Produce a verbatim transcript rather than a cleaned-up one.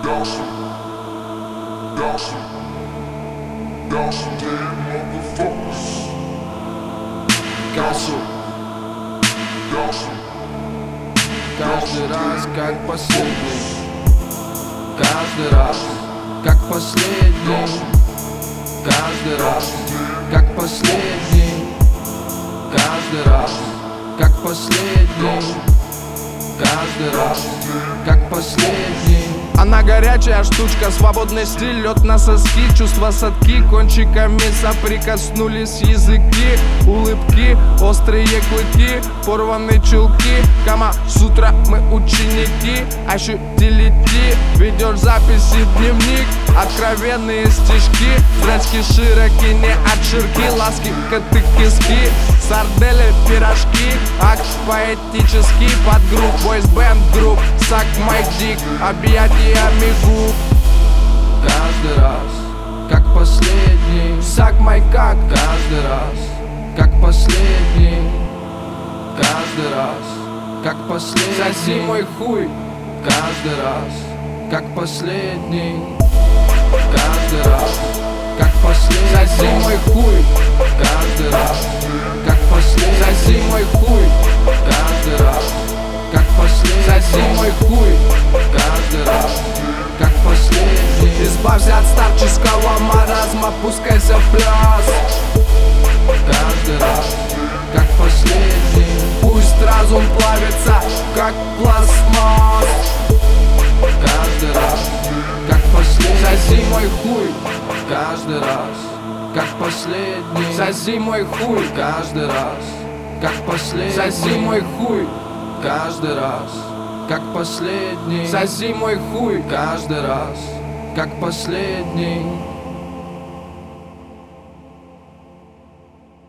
Dawson, Dawson, Dawson, dead motherfuckers. Dawson, Dawson, Каждый раз как последний, каждый раз как последний, каждый раз как последний, каждый раз как последний, каждый раз как последний. Она горячая штучка, свободный стиль, лед на соски, чувства садки, кончиками соприкоснулись языки, улыбки, острые клыки, порванные чулки. Кама с утра мы ученики, ощутили ти, ведешь записи в дневник, откровенные стишки, зрачки широки, не от ширки, ласки, коты, киски, сардели, пирожки, акт поэтический, подгрупп, бойсбенд групп, сак майк дик, объятиями губ. Каждый раз как последний, Сак май как, каждый раз как последний, каждый раз как соси последний, мой хуй. каждый раз как последний, каждый раз как Соси последний, мой хуй, каждый раз как соси последний, мой хуй, каждый раз как соси последний, мой хуй. каждый раз как последний. Избавься от старческого маразма, пускайся в пляс. Каждый раз как последний, Пусть разум плавится, как пластмасс. каждый раз как Соси последний, мой хуй, каждый раз как последний, соси мой хуй, каждый раз как соси последний, мой хуй, каждый раз как последний, соси мой хуй. каждый раз как последний.